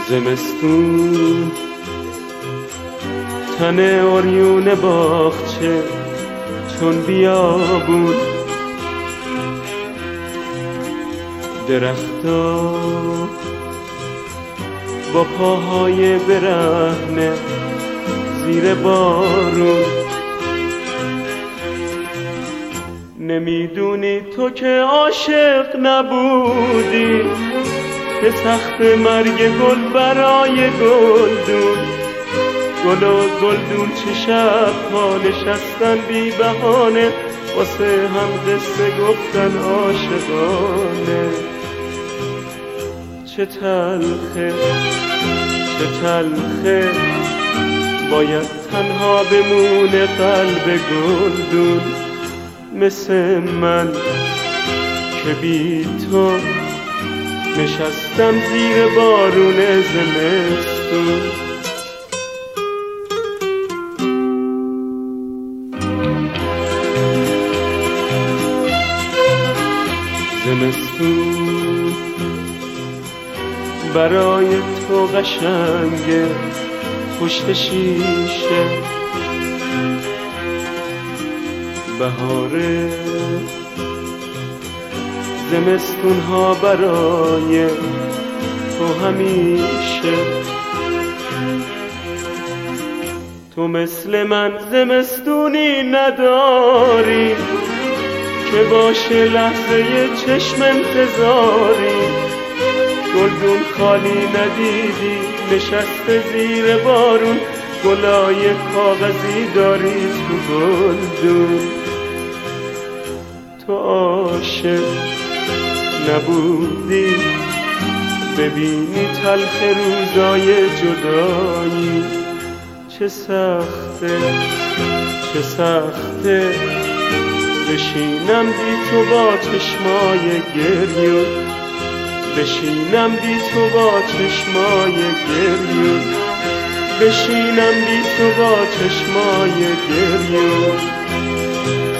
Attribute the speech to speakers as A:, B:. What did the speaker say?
A: زمستون تن عریون باغچه چون بیابون، درختا با پاهای برهنه زیر بارون. نمیدونی تو که عاشق نبودی که تخت مرگ گل برای گلدون، گل و گلدون چه شب ها نشستن بی بهانه واسه هم قصه گفتن عاشقانه. چه تلخه چه تلخه باید تنها بمونه قلب گلدون، مثل من که بی تو نشستم زیر بارون زمستون. زمستون برای تو قشنگه پشت شیشه، بهاره زمستون ها برای تو همیشه. تو مثل من زمستونی نداری که باشه لحظه چشم انتظاری، گلدون خالی ندیدی نشسته زیر بارون، گلای کاغذی داری تو گلدون. تو عاشق نبودی ببینی تلخ روزای جدایی، چه سخته چه سخته بشینم بی تو با چشمای گریون، بشینم بی تو با چشمای گریون، بشینم بی تو با چشمای گریون.